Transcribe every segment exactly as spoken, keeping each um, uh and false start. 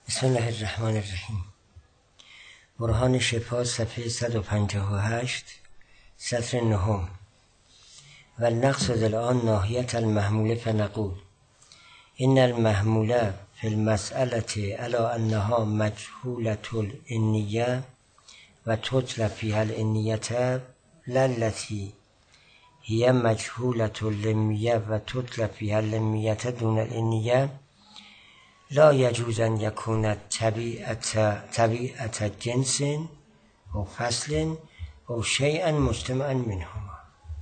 بسم الله الرحمن الرحیم. برهان شفا صفحه صد و پنجاه و هشت سطر نهم. و نقصد الان ناحیت المحموله فنقول ان المحموله فی المسأله علی انها مجهولة الانیه و تطلب فیها الانیه للتی هی مجهولة اللمیه و تطلب فیها اللمیه دون الانیه لا یجوز ان یکون طبیعت طبیعت جنس و فصل و شیئا مجتمعا منهما.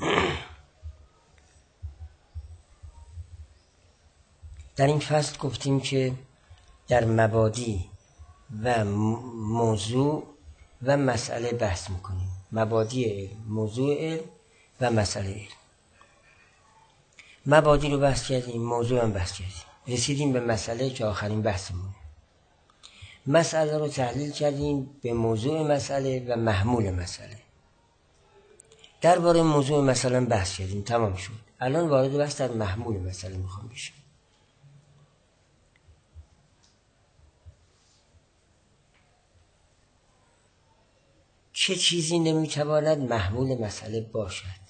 در این فصل گفتیم که در مبادی و موضوع و مسئله بحث میکنیم. مبادی علم، موضوع علم و مسئله علم. مبادی رو بحث کردیم، موضوع هم بحث کردیم، رسیدیم به مسئله که آخرین بحثمونه. مسئله رو تحلیل کردیم به موضوع مسئله و محمول مسئله. درباره موضوع مسئله بحث کردیم، تمام شد. الان وارد بحث در محمول مسئله میخوام بشم. چه چیزی نمیتواند محمول مسئله باشد؟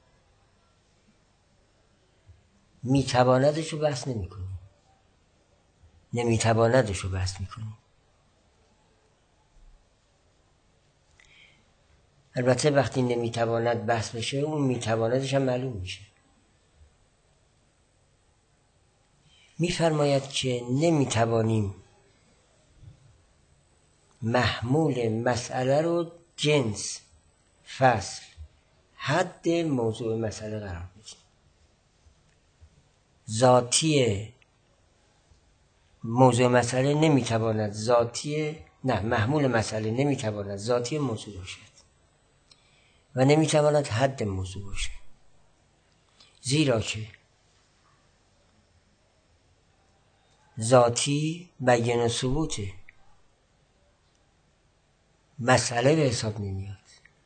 میتواندش رو بحث نمی کنیم، نمیتواندش رو بحث میکنیم. البته وقتی نمیتواند بحث بشه اون میتواندش هم معلوم میشه. میفرماید که نمیتوانیم محمول مسئله رو جنس، فصل، حد موضوع مسئله قرار بدیم. ذاتی موضوع مسئله نمیتواند ذاتی نه محمول مسئله نمیتواند ذاتی موضوع باشد و نمیتواند حد موضوع باشد، زیرا که ذاتی بیان و ثبوته، مسئله به حساب نمیاد.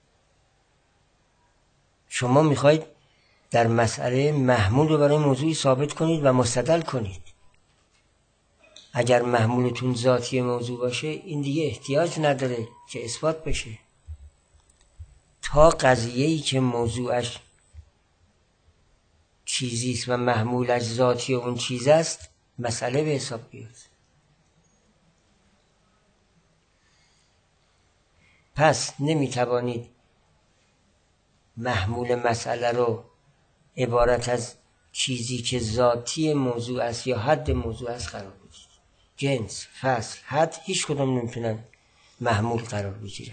شما میخواید در مسئله محمول رو برای موضوعی ثابت کنید و مستدل کنید. اگر محمولتون ذاتی موضوع باشه این دیگه احتیاج نداره که اثبات بشه تا قضیه‌ای که موضوعش چیزیست و محمولش ذاتی اون چیز است مسئله به حساب بیاد. پس نمیتوانید محمول مسئله رو عبارت از چیزی که ذاتی موضوع است یا حد موضوع است قرار بدید. جنس، فصل، حد هیچ کدام نمیتونن محمول قرار بگیرن.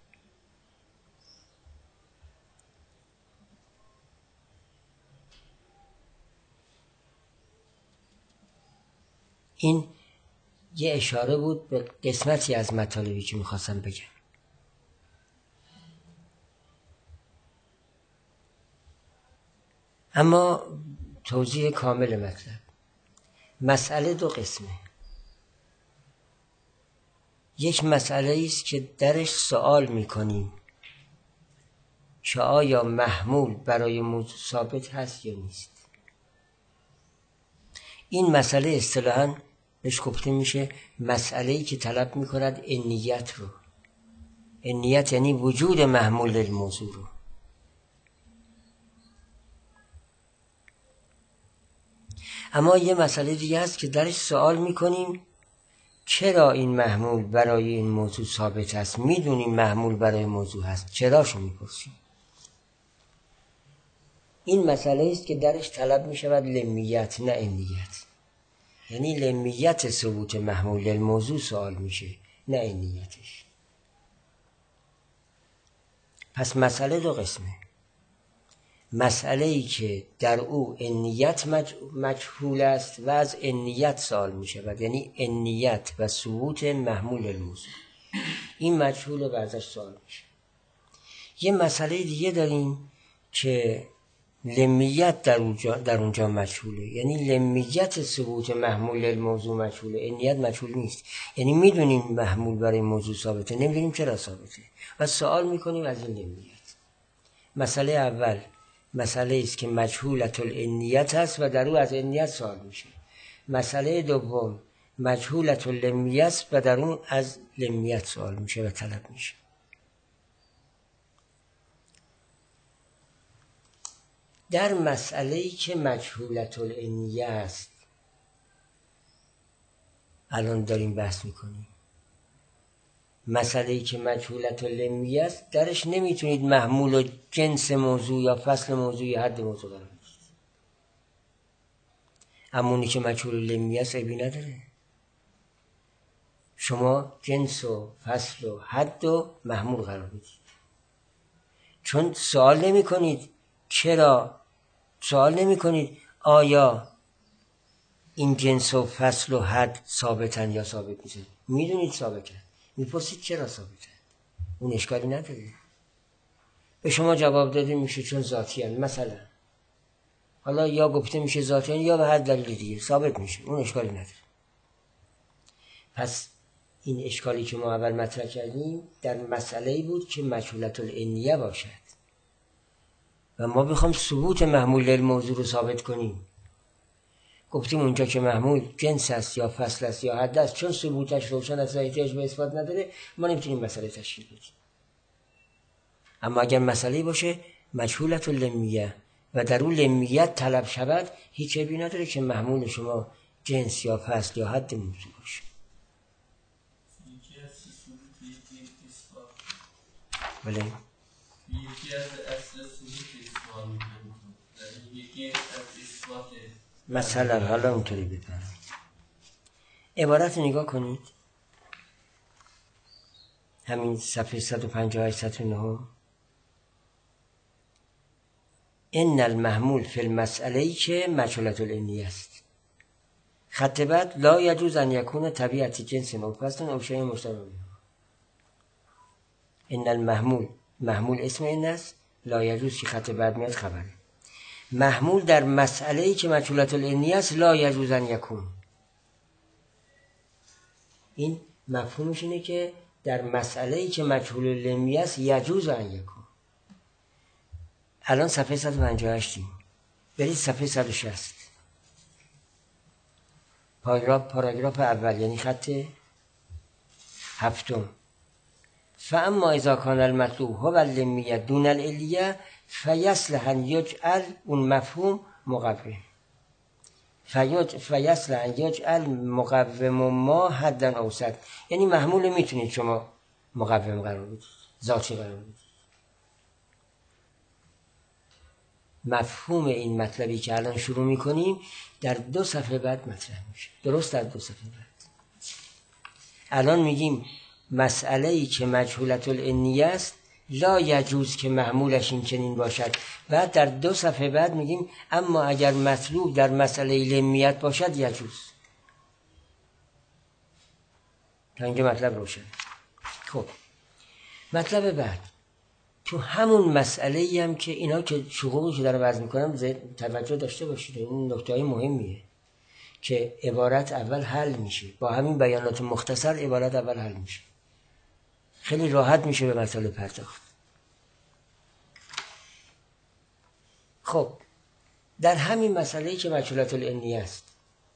این یه اشاره بود به قسمتی از مطالبی که میخواستم بگم. اما توضیح کامل مطلب. مسئله دو قسمه. یک مسئله است که درش سوال میکنیم که آیا محمول برای موضوع ثابت هست یا نیست. این مسئله اصطلاحاً بهش گفته میشه مسئله‌ای که طلب میکند انیت رو. انیت یعنی وجود محمول الموضوع رو. اما یه مسئله دیگه هست که درش سوال میکنیم چرا این محمول برای این موضوع ثابت است. میدونیم محمول برای موضوع هست، چراشو میپرسیم. این مسئله است که درش طلب میشود لمیت نه انیت. یعنی لمیت ثبوت محمول الموضوع سوال میشه نه انیتش. پس مسئله دو قسمه. مسئله ای که در او انیت مجهول است و از انیت سوال می شود، یعنی انیت و ثبوت محمول الموضوع این مجهول و ازش سوال میشه. یه مسئله دیگه داریم که لمیت در اونجا در اونجا مجهوله، یعنی لمیت ثبوت محمول الموضوع مجهوله، انیت مجهول نیست. یعنی میدونیم محمول برای موضوع ثابته، نمیدونیم چرا ثابته و سوال میکنیم از این لمیت. مسئله اول مسئله است که مجهولة الانیت است و در او از انیت سوال میشه. مسئله دوم مجهولت لمیه است و در اون از لمیت سوال میشه و طلب میشه. در مسئله‌ای که مجهولت الانیه است الان داریم بحث میکنیم، مسئله‌ای که مجهولت لمیه است درش نمیتونید محمول و جنس موضوع یا فصل موضوع یا حد موضوع قرار بدید. اما اونی که مجهول لمیه است عیبی نداره، شما جنس و فصل و حد و محمول قرار بدید. چون سوال نمی کنید چرا، سوال نمی کنید آیا این جنس و فصل و حد ثابتن یا ثابت نیستن، میدونید ثابتن، میپرسید چرا ثابتن، اون اشکالی نداره. به شما جواب داده میشه چون ذاتی هست مثلا، حالا یا گفته میشه ذاتی هست یا به هر دلیل دیگه ثابت میشه، اون اشکالی نداره. پس این اشکالی که ما اول مطرح کردیم در مسئله‌ای بود که مجهولت الانیه باشد و ما بخوام ثبوت محمول الموضوع رو ثابت کنیم. گفتیم اونجا که محمول جنس است یا فصل است یا حد است، چون ثبوتش روشن است و احتیاج به اثبات نداره، ما نمیتونیم مسئله تشکیل بدیم. اما اگر مسئله باشه مجهولت لمیه و در اون لمیت طلب شود، هیچ عیبی نداره که محمول شما جنس یا فصل یا حد موضوع باشه. بله. یکی از اصل ثبوت اثبات می‌کنه، یکی از اثبات مثلا حالا اونطوری بپرم عبارت نگاه کنید، همین صفحه صد و پنجاه و هشت سطر نه. ان المحمول فی المسئله که مجهولت الانیه است. خط بعد لا یجوز ان یکون طبیعت جنس او فصل او شیء مشترک. ان المحمول، محمول اسم این است، لا یجوز که خط بعد میاد خبره. محمول در مسئله‌ای که مجهولت الانیه است لا یجوز ان یکون. این مفهومش اینه که در مسئله‌ای که مجهول الانیه است یجوز ان یکون. الان صفحه صد و پنجاه و هشت برید صفحه صد و شصت، پاراگراف پاراگراف اول یعنی خط هفتم. فاما اذا كان المطلوب هو اللمیه دون العلیه فیصلح ان یجعل، اون مفهوم مقوم، فیصلح ان یجعل مقوم ما حدا اوسط، یعنی محمول میتونید شما مقوم قرار بدید، ذاتی قرار بدید. مفهوم این مطلبی که الان شروع میکنیم در دو صفحه بعد مطرح میشه، درست در دو صفحه بعد. الان میگیم مسئله‌ای که مجهولت الانیه است لا یجوز که محمولش این چنین باشد. بعد در دو صفحه بعد میگیم اما اگر مطلوب در مسئله لمیت باشد یجوز. تا اینجا مطلب روشن. خب مطلب بعد تو همون مسئله‌ای هم که اینا که شغولی که داره وضع میکنم توجه داشته باشید، این نکته‌های مهمیه که عبارت اول حل میشه، با همین بیانات مختصر عبارت اول حل میشه، خیلی راحت میشه به مسئله پرداخت. خب در همین مسئله‌ای که مجهولت الانیه است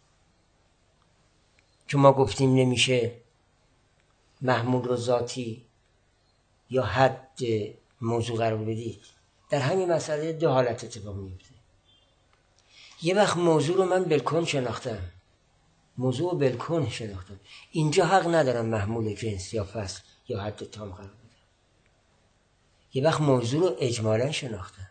که ما گفتیم نمیشه محمول رو ذاتی یا حد موضوع قرار بدید، در همین مسئله دو حالت اتفاق میفته. یه وقت موضوع رو من بالکل شناختم، موضوع رو بالکل شناختم، اینجا حق ندارم محمول جنس یا فصل یا حد تام قرار بدم. یه وقت موضوع رو اجمالا شناختم،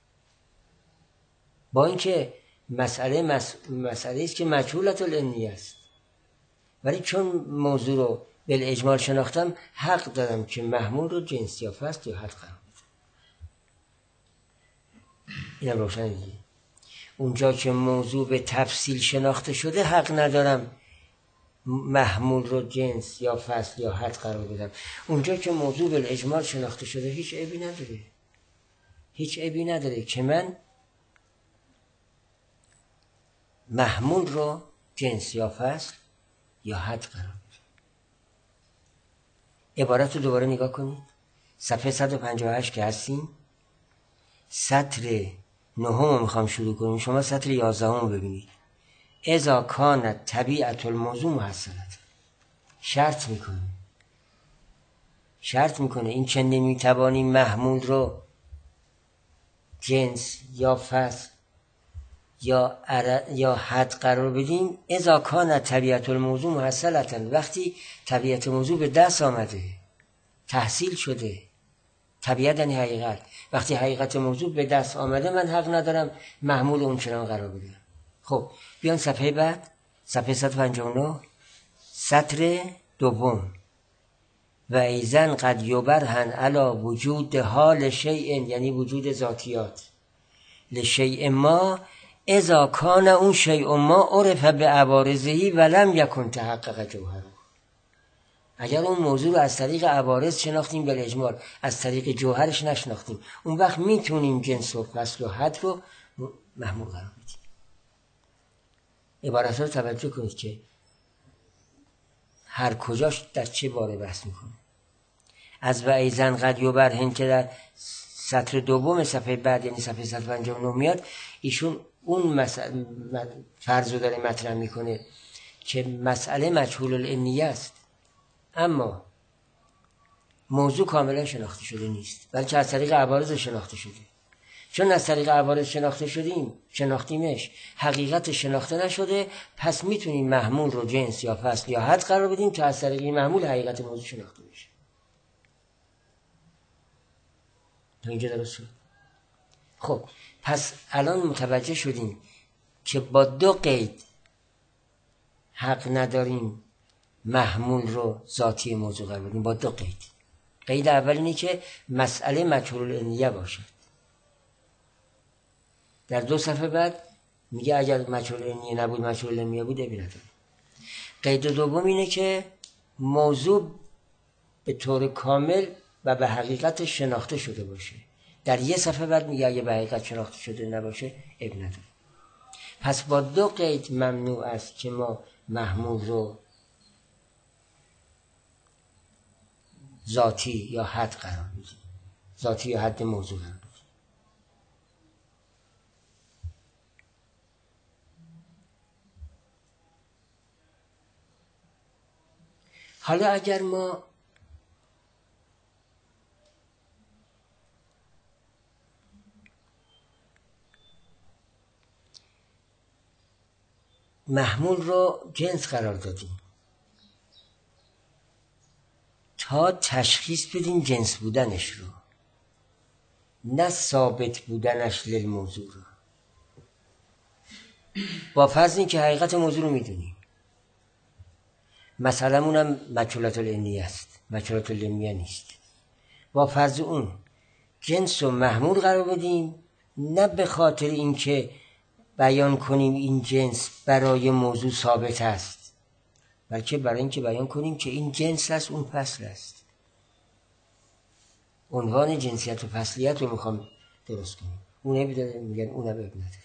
با اینکه مسئله مس... مسئله است که مجهولت الانیه است، ولی چون موضوع رو بالاجمال شناختم حق دارم که محمول رو جنس یا فصل یا حد قرار بدم. اینم روشن دیگه. اونجا که موضوع به تفصیل شناخته شده حق ندارم محمول رو جنس یا فصل یا حد قرار بدم. اونجا که موضوع بالاجمال شناخته شده هیچ عیبی نداره، هیچ عیبی نداره که من محمول رو جنس یا فصل یا حد قرار بدم. عبارت رو دوباره نگاه کنید، صفحه صد و پنجاه و هشت که هستیم، سطر نهم رو میخوام شروع کنیم، شما سطر یازدهم رو ببینید. اذا کانت طبیعت الموضوع محصلت، شرط میکنه شرط میکنه این که نمیتوانیم محمول رو جنس یا فصل یا عر... یا حد قرار بدیم. اذا کانت طبیعت الموضوع محصلتن، وقتی طبیعت موضوع به دست آمده، تحصیل شده. طبیعت یعنی حقیقت. وقتی حقیقت موضوع به دست آمده من حق ندارم محمول اون چنان قرار بدم. خب بیان صفحه بعد، صفحه صد و پنجاه و نه، سطر دوم. و ایزن قد یبرهن علی وجود حال شیء، یعنی وجود ذاتیات، لشیء ما اذا کان اون شیء ما عرف به عوارضه ولم یکن تحقق جوهره. اگر اون موضوع رو از طریق عوارض شناختیم بالاجمال، از طریق جوهرش نشناختیم، اون وقت میتونیم جنس و فصل و حد رو محمول قرار بدیم. عبارت رو توجه کنید که هر کجاش در چه باره بحث میکنه. از و ایزن قد یبرهن که در سطر دوم صفحه بعد، یعنی صفحه صد و پنجاه و نه میاد، ایشون اون مسئله فرض رو داره مطرح میکنه که مسئله مجهول العنیه است، اما موضوع کاملا شناخته شده نیست، بلکه از طریق عوارض شناخته شده. چون از طریق عوارض شناخته شدیم شناختیمش، حقیقت شناخته نشده، پس میتونیم محمول رو جنس یا فصل یا حد قرار بدیم تا از طریق این محمول حقیقت موضوع شناخته بشه. تا اینجا درست شد؟ خب پس الان متوجه شدیم که با دو قید حق نداریم محمول رو ذاتی موضوع قرار بدیم. با دو قید. قید اول اینه که مسئله مجهول العنیه باشد. در دو صفحه بعد میگه اگر مجهول العنیه نبود، مجهول العنیه بود، ابی نداره. قید دوم اینه که موضوع به طور کامل و به حقیقت شناخته شده باشه. در یه صفحه بعد میگه اگه به حقیقت شناخته شده نباشه ابی نداره. پس با دو قید ممنوع است که ما محمول رو ذاتی یا حد قرار بدیم. ذاتی یا حد موضوع قرار بدیم. حالا اگر ما محمول رو جنس قرار دادیم تا تشخیص بدیم جنس بودنش رو، نه ثابت بودنش للموضوع رو. با فرض این که حقیقت موضوع رو میدونیم، مثلا اونم مجهولات العنیه است، مجهولات العنیه نیست. با فرض اون جنس و محمول قرار بدیم، نه به خاطر اینکه بیان کنیم این جنس برای موضوع ثابت است، بلکه برای اینکه بیان کنیم که این جنس است، اون فصل است. عنوان جنسیت و فصلیت رو میخوام درست کنیم. اون نمیداره، میگن اون هم اب نداره.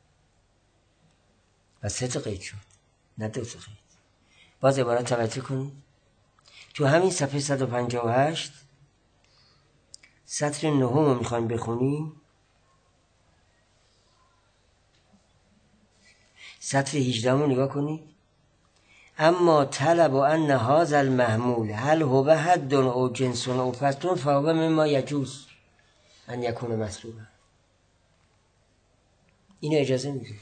و سه تا قید شد، نه دو تا قید. باز عبارت توجه کنید. تو همین صفحه صد و پنجاه و هشت سطر نهم رو میخوایم بخونیم. سطر هجده رو نگاه کنید. اما طلب ان هذا المحمول هل هو حد او جنس او فصل فهو مما یجوز ان یکون مطلوبا. اینو اجازه میده.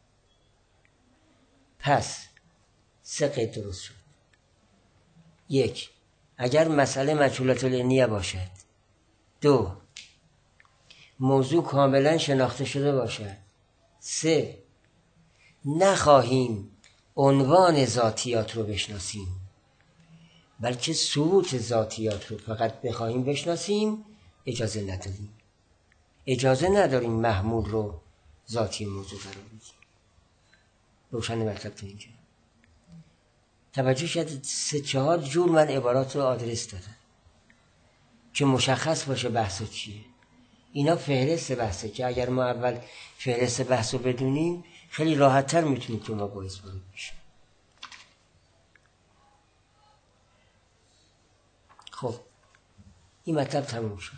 پس سه قید درست شد. یک، اگر مسئله مجهولات العنیه باشد. دو، موضوع کاملا شناخته شده باشد. سه، نخواهیم عنوان ذاتیات رو بشناسیم، بلکه ثبوت ذاتیات رو فقط بخواهیم بشناسیم، اجازه نداریم. اجازه نداریم محمول رو ذاتی موضوع قرار بدیم. روشن مطلب تو اینجا. توجه شد سه چهار جور من عبارات رو آدرس دادم که مشخص باشه بحث چیه. اینا فهرست بحثه که اگر ما اول فهرست بحث رو بدونیم خیلی راحت‌تر میتونیم که ما باعث وارد بشیم. خب این مطلب تموم شد.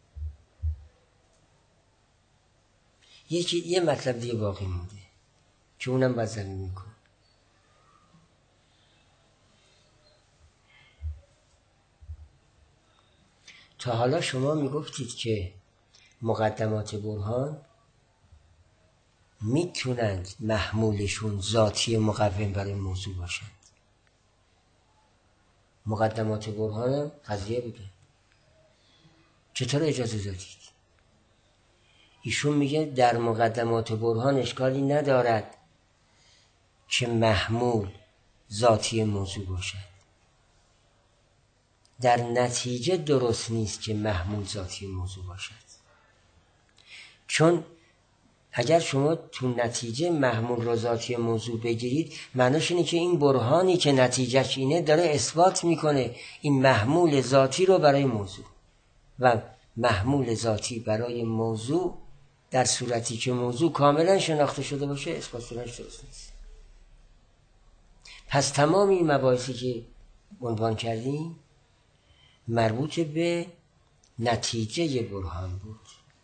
یکی یه مطلب دیگه باقی مونده. که اونم باید زمین میکنه. تا حالا شما میگفتید که مقدمات برهان میتونند محمولشون ذاتی مقوم برای موضوع باشند. مقدمات برهان قضیه بوده، چطور اجازه دادید؟ ایشون میگه در مقدمات برهان اشکالی ندارد که محمول ذاتی موضوع باشد. در نتیجه درست نیست که محمول ذاتی موضوع باشد، چون اگر شما تو نتیجه محمول رو ذاتی موضوع بگیرید، معناش اینه که این برهانی که نتیجهش اینه داره اثبات میکنه این محمول ذاتی رو برای موضوع، و محمول ذاتی برای موضوع در صورتی که موضوع کاملا شناخته شده باشه اثبات شدنش درست نیست. پس تمام این مباحثی که عنوان کردیم مربوط به نتیجه برهان بود،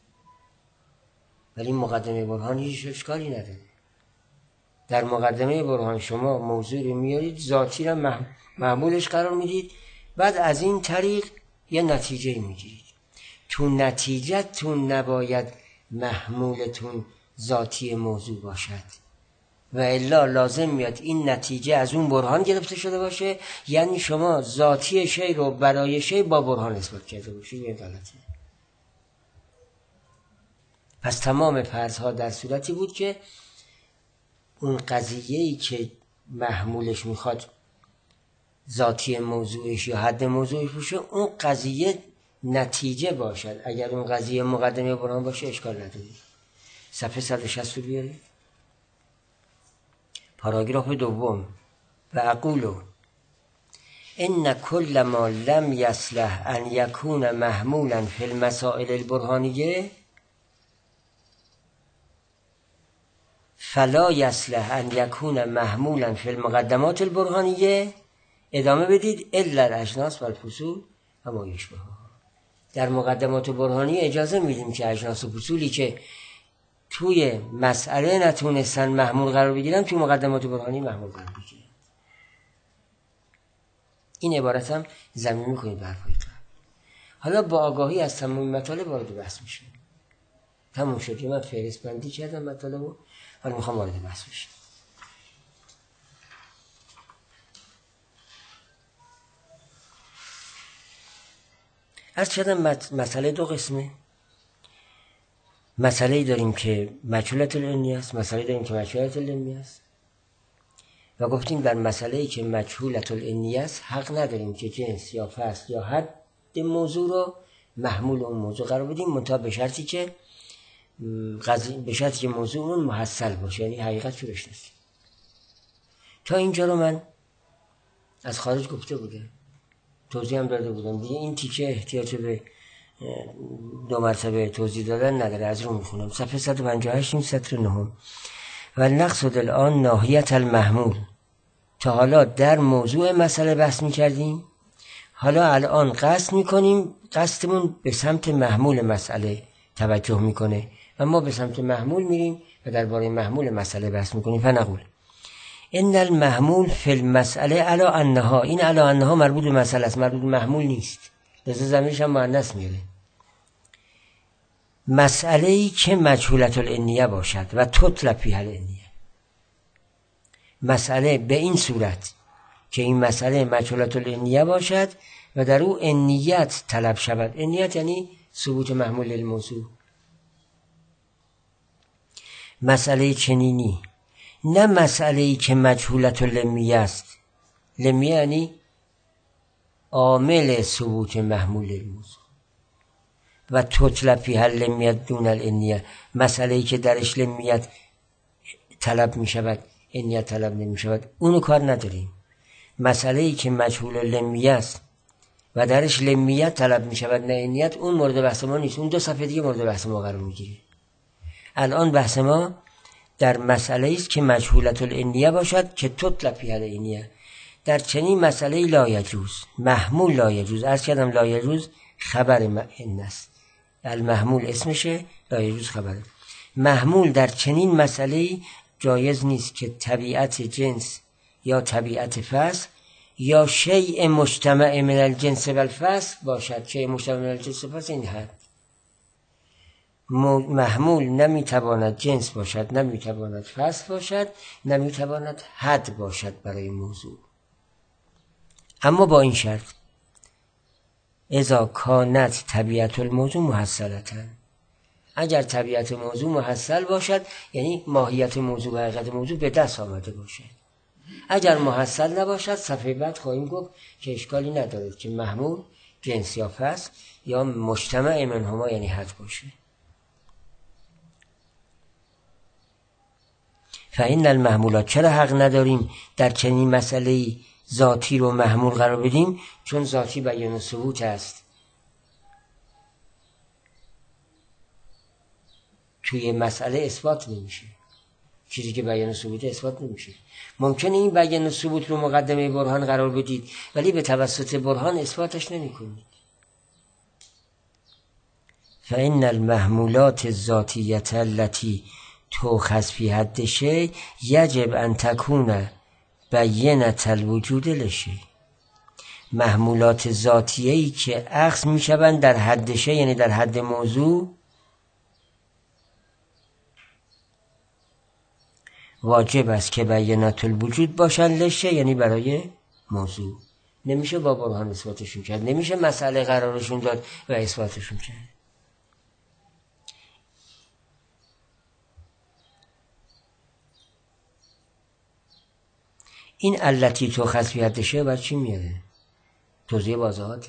ولی مقدمه برهان هیچ اشکالی نداره. در مقدمه برهان شما موضوع رو میارید، ذاتی رو محمولش قرار میدید، بعد از این طریق یه نتیجه میگیرید. تو نتیجهتون نباید محمولتون ذاتی موضوع باشد، و الا لازم میاد این نتیجه از اون برهان گرفته شده باشه، یعنی شما ذاتی شی رو برای شی با برهان اثبات کرده باشید. این غلطه. پس تمام فرضها در صورتی بود که اون قضیه‌ای که محمولش میخواد ذاتی موضوعش یا حد موضوعش باشه، اون قضیه نتیجه باشد. اگر اون قضیه مقدمه برهان باشه اشکال نداره. صفحه صد و شصت رو بیارید، پاراگراف دوم. و اقولو ان کل ما لم یصلح ان یکون محمولا فی المسائل البرهانیه فلا یصلح ان یکون محمولا فی المقدمات البرهانیه. ادامه بدید الا الاجناس و الفصول و ما یشبهها. در مقدمات برهانی اجازه میدیم که اجناس و فصولی که توی مسئله نتونستن محمول قرار بگیرن تو مقدمات برهانی محمول قرار بگیرن. این عبارت هم زمین میکنید به حرفای قبل. حالا با آگاهی از تمام مطالب وارد بحث میشیم. تموم شد. من فهرست بندی کردم مطالبو، حالا میخوام وارد بحث بشیم. از چقدر مسئله دو قسمه. مسئله داریم که مجهولت العلمی است، مسئله داریم که مجهولت العلمی است، و گفتیم در مسئله‌ای که مجهولت العلمی است حق نداریم که جنس یا فصل یا حد موضوع رو محمول اون موضوع قرار بدیم، منتها به شرطی که به شرطی که موضوع اون محصل باشه، یعنی حقیقت شورش نیست. تا اینجا رو من از خارج گفته بودم، توضیح هم داده بودم دیگه. این تیکه احتیاج به دو مرتبه توضیح دادن نداره. از رو میخونم. صفحه صد و پنجاه و هشت سطر نهم. و نقصد الان ناحیت المحمول. تا حالا در موضوع مسئله بحث میکردیم، حالا الان قصد میکنیم، قصدمون به سمت محمول مسئله توجه میکنه و ما به سمت محمول میریم و درباره محمول مسئله بحث میکنیم. فنقول ان المحمول فی المسئله علی انها. این علی انها مربوط به مسئله است، مربوط به محمول نیست، لذا ضمیرش هم مؤنث میاره. مسئله‌ای که مجهولت العلمیه باشد و تطلب فیها العلمیه. مسئله به این صورت که این مسئله مجهولت العلمیه باشد و در او عنیت طلب شود. عنیت یعنی ثبوت محمول الموضوع. مسئله چنینی، نه مسئله‌ای که مجهولت العلمیه است. لمیه یعنی عامل ثبوت محمول الموضوع. و تطلب فیها العلمیت دون العنیه. مسئله‌ای که درش لمیت طلب می شود، عنیت طلب نمی شود، اونو کار نداریم. مسئله‌ای که مجهول العلمیه است و درش لمیت طلب می شود نه عنیت، اون مورد بحث ما نیست. اون دو صفحه دیگه مورد بحث ما قرار می گیره. الان بحث ما در مسئله است که مجهولت العنیه باشد که تطلب فیها العنیه. در چنین مسئله لا یجوز، محمول لا یجوز. عرض کردم لا یجوز خبر ان است، المحمول اسمشه، لا یجوز خبره. محمول در چنین مسئله جایز نیست که طبیعت جنس یا طبیعت فصل یا شیء مجتمع من الجنس و الفصل باشد. شیء مجتمع من الجنس و الفصل این حد محمول نمیتواند جنس باشد، نمیتواند فصل باشد، نمیتواند حد باشد برای موضوع. اما با این شرط اذا کانت طبیعت الموضوع محصلتا، اگر طبیعت موضوع محصل باشد یعنی ماهیت موضوع و حقیقت موضوع به دست آمده باشد. اگر محصل نباشد صفحه بعد خواهیم گفت که اشکالی نداره که محمول جنس یا فصل یا مجتمع منهما یعنی حد باشه. فإن المحمولات، چرا حق نداریم در چنین مسئله ذاتی رو محمول قرار بدیم؟ چون ذاتی بیان ثبوت است، توی مسئله اثبات نمیشه. چیزی که بیان ثبوت اثبات نمیشه. ممکنه این بیان ثبوت رو مقدمه برهان قرار بدید ولی به توسط برهان اثباتش نمی‌کنید. فإن المحمولات الذاتیة التي تؤخذ في حد شيء یجب ان تكون بینة الوجود لشیء. محمولات ذاتیه‌ای که اخذ میشوند در حد شیء یعنی در حد موضوع، واجب است که بینة الوجود باشن لشیء یعنی برای موضوع. نمیشه با برهان اثباتشون کرد، نمیشه مسئله قرارشون داد و اثباتشون کرد. این التی تو خصفیت شه بر چی میاره؟ توضیح واضحاته.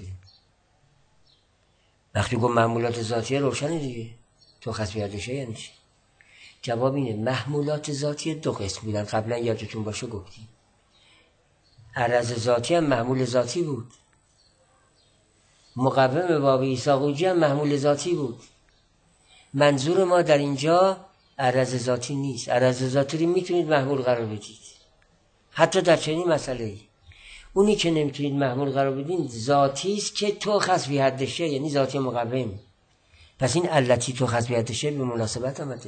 وقتی گفت محمولات ذاتیه روشنه دیگه. تو خصفیت شه یعنی چی؟ جواب اینه محمولات ذاتیه دو قسم بودن، قبلا یادتون باشه گفتیم. عرض ذاتی هم محمول ذاتی بود، مقوم باب عیسی قوجی هم محمول ذاتی بود. منظور ما در اینجا عرض ذاتی نیست. عرض ذاتی رو میتونید محمول قرار بدید حتی در چنین مسئله ای. اونی که نمیتونید محمول قرار بدین ذاتی است که تو خصفی حدشه یعنی ذاتی مقوم. پس این التی تو خصفی حدشه به مناسبت آمده،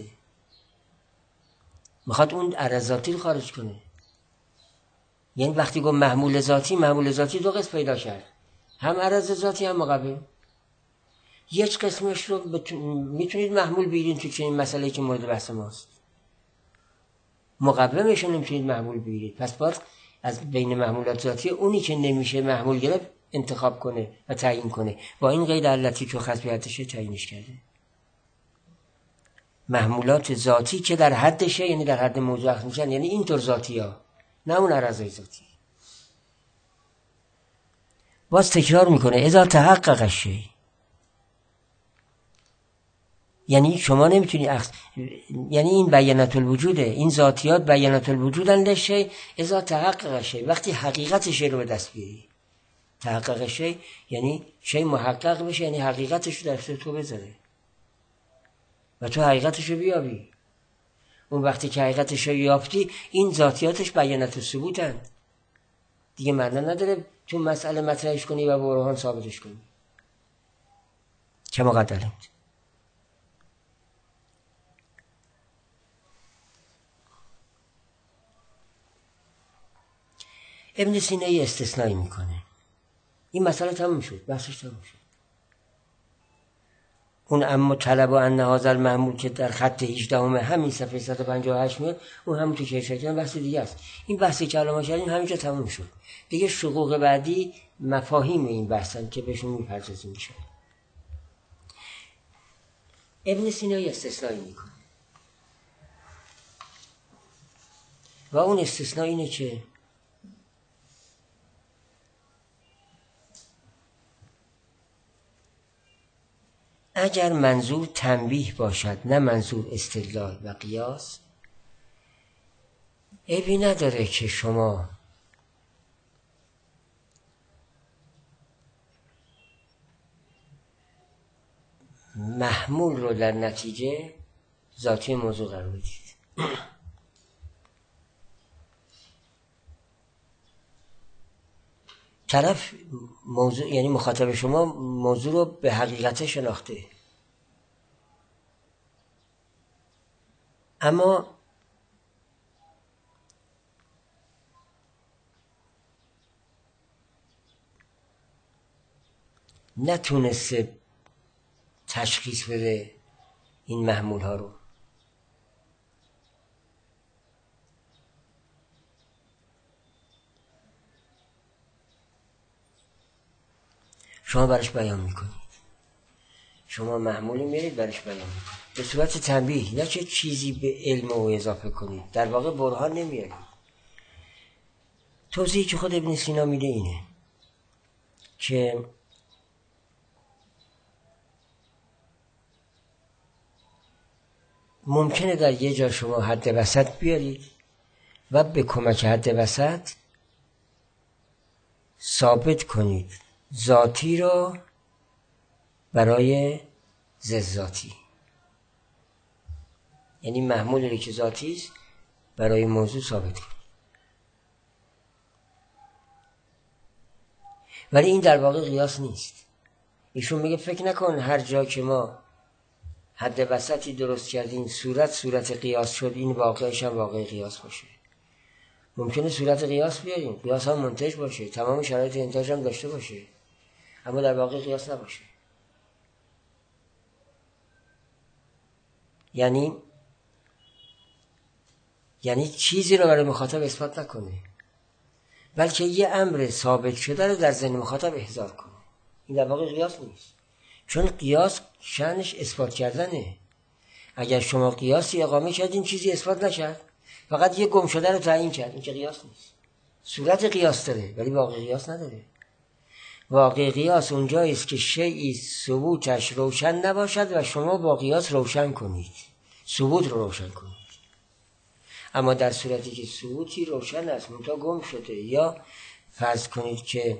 میخواد اون عرض ذاتی رو خارج کنه. یعنی وقتی گفت محمول ذاتی، محمول ذاتی دو قسم پیدا کرد، هم عرض ذاتی هم مقوم. یک قسمش رو بتون... میتونید محمول بگیرید تو چنین مسئله که مورد بحث ماست، مقومش رو نمیتونید محمول بگیرید. پس باید از بین محمولات ذاتی اونی که نمیشه محمول گرفت انتخاب کنه و تعیین کنه. با این قید التی تو خصفیتشه تعیینش کرده. محمولات ذاتی که در حدشه یعنی در حد موضوع اخذ میشن، یعنی اینطور ذاتی ها، نه اون عرضای ذاتی. باز تکرار میکنه اذا تحقق الشیء، یعنی شما نمیتونی اخذ، یعنی این بینة الوجوده، این ذاتیات بینة الوجودن لشیء اذا تحقق الشیء، وقتی حقیقت شیء رو به دست بیاری. تحقق شیء یعنی شیء محقق بشه، یعنی حقیقتش رو در اختیار تو بذاره و تو حقیقتش رو بیابی. اون وقتی که حقیقتش رو یافتی این ذاتیاتش بینة الثبوتن دیگه، معنی نداره تو مسئله مطرحش کنی و برهان ثابتش کنی. کما قد علمت. ابن سینا یه استثنایی میکنه. این مسئله تموم شد، بحثش تموم شد. اون اما طلب و ان هذا المحمول که در خط هجده همین صفحه صد و پنجاه و هشت میاد، اون همون تو که شکل بحث دیگه است. این بحثی که علامه کردیم همینجا تموم شد دیگه. شقوق بعدی مفاهیم این بحثن که بهشون میپردازیم میشه. ابن سینا یه استثنایی میکنه و اون استثنا اینه که اگر منظور تنبیه باشد نه منظور استدلال و قیاس، عیبی نداره که شما محمول رو در نتیجه ذاتی موضوع قرار بدید. طرف موضوع یعنی مخاطب شما موضوع رو به حقیقت شناخته، اما نتونسته تشخیص بده این محمول ها رو. شما برش بیان میکنید، شما محمولی میرید برش بیان میکنید به صورت تنبیه، نه چه چیزی به علم او اضافه کنید، در واقع برهان نمیارید. توضیحی که خود ابن سینا میده اینه که ممکنه در یه جا شما حد وسط بیارید و به کمک حد وسط ثابت کنید ذاتی را برای ضد ذاتی، یعنی محمولی که ذاتی است برای موضوع ثابت کنید. ولی این در واقع قیاس نیست. ایشون میگه فکر نکن هر جا که ما حد وسطی درست کردیم صورت صورت قیاس شد، این واقعش هم واقع قیاس باشه. ممکنه صورت قیاس بیاریم، قیاس هم منتج باشه، تمام شرایط انتاج هم داشته باشه، اما در واقع قیاس نباشه. یعنی یعنی چیزی رو برای مخاطب اثبات نکنه، بلکه یه امر ثابت شده رو در ذهن مخاطب احضار کنه. این در واقع قیاس نیست، چون قیاس شأنش اثبات کردنه. اگر شما قیاسی اقامه کردین چیزی اثبات نکرد، فقط یه گم شده رو تعیین کرد، این که قیاس نیست. صورت قیاس داره ولی واقع قیاس نداره. واقع قیاس اونجایی است که شیئی ثبوتش روشن نباشد و شما با قیاس روشن کنید، ثبوت رو روشن کنید. اما در صورتی که ثبوتی روشن است منتها گم شده، یا فرض کنید که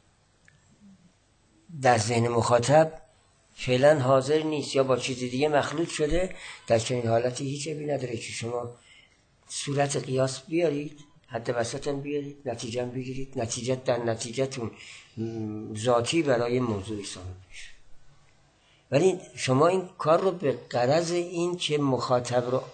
در ذهن مخاطب فعلا حاضر نیست یا با چیز دیگه مخلوط شده، در چنین حالتی هیچ عیبی نداره که شما صورت قیاس بیارید، حد وسط هم بیارید، نتیجه هم بگیرید، نتیجه در نتیجهتون ذاتی برای موضوعی ثابت میشه. ولی شما این کار رو به غرض این که مخاطب رو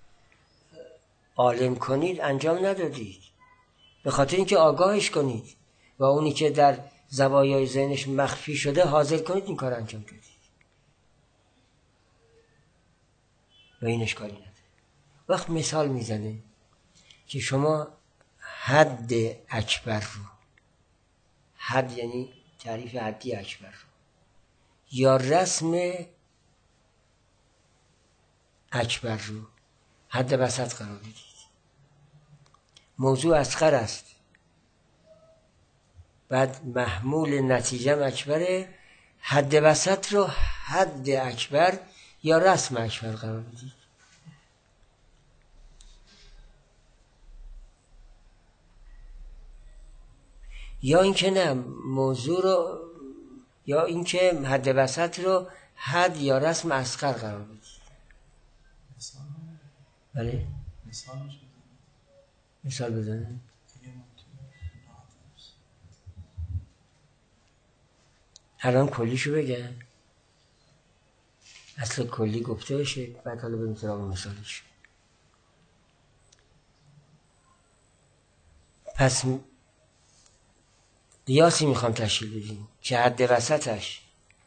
عالم کنید انجام ندادید، به خاطر اینکه آگاهش کنید و اونی که در زوایای ذهنش مخفی شده حاضر کنید، این کار انجام دادید و این اشکالی نداره. وقت مثال میزنه که شما حد اکبر رو، حد یعنی تعریف حدی اکبر رو، یا رسم اکبر رو حد وسط قرار بدید. موضوع اصغر است، بعد محمول نتیجه اکبره، حد وسط رو حد اکبر یا رسم اکبر قرار بدید. یا اینکه نه، موضوع رو یا اینکه حد وسط رو حد یا رسم اصغر قرار بدید. مثال بله مثال میشه مثال بزنه. الان کلیشو بگم، اصل کلی گفته بشه، بعد حالا بریم سراغ مثالش. پس قیاسی میخوام تشکیل بدیم که حد وسطش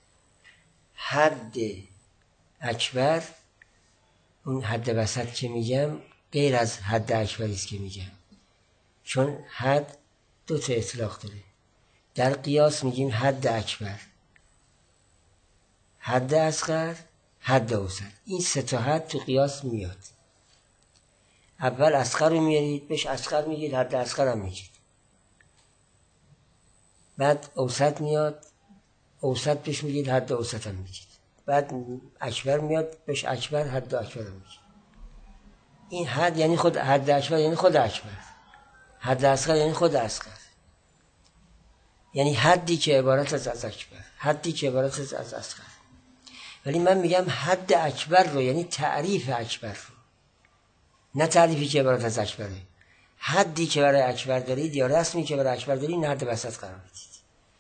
حد اکبر، اون حد وسط که میگم غیر از حد اکبری است که میگم، چون حد دو تا اطلاق داره. در قیاس میگیم حد اکبر، حد اصغر، حد اوسط. این سه تا حد تو قیاس میاد. اول اصغر رو میارید، بهش اصغر میگید، حد اصغر هم میگید. بعد اوسط میاد، اوسط بهش میگید، حد اوسط هم میگید. بعد اکبر میاد، بهش اکبر، حد اکبر هم میگید. این حد یعنی خود حد اکبر، یعنی خود اکبر. حد اصغر یعنی خود اصغر، یعنی حدی که عبارت از از اکبر، حدی که عبارت از از اصغر. ولی من میگم حد اکبر رو، یعنی تعریف اکبر رو، نه تعریفی که عبارت از اکبره. حدی که برای اکبر دارید یا رسمی که برای اکبر دارید، حد وسط قرار بدید.